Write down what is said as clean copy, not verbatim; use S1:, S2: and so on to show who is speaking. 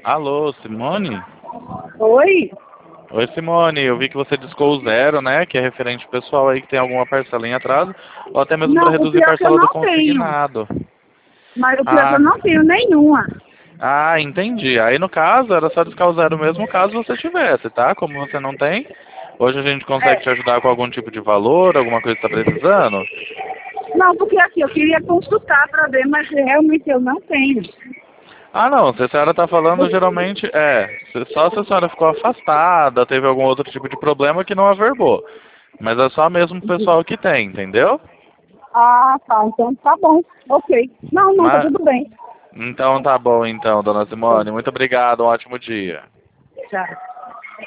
S1: Alô, Simone?
S2: Oi?
S1: Oi, Simone, eu vi que você discou o zero, né? Que é referente pessoal aí que tem alguma parcela em atraso, ou até mesmo para
S2: Não, o
S1: reduzir
S2: pior é que eu
S1: parcela do
S2: não tenho.
S1: consignado.
S2: Mas o pior é que eu
S1: Ah,
S2: não tenho nenhuma.
S1: entendi. Aí no caso, era só discar o zero mesmo caso você tivesse, tá? Como você não tem, hoje a gente consegue te
S2: É.
S1: ajudar com algum tipo de valor, alguma coisa que está precisando?
S2: Não, porque assim, eu queria consultar para ver, mas realmente eu não tenho.
S1: Ah, não, se a senhora está falando, geralmente só se a senhora ficou afastada, teve algum outro tipo de problema que não averbou. Mas é só mesmo o pessoal que tem, entendeu?
S2: Ah, tá. Então tá bom. Ok. Não, não, tá
S1: Mas,
S2: tudo bem.
S1: então tá bom então, dona Simone. Muito obrigado, um ótimo dia.
S2: Tchau.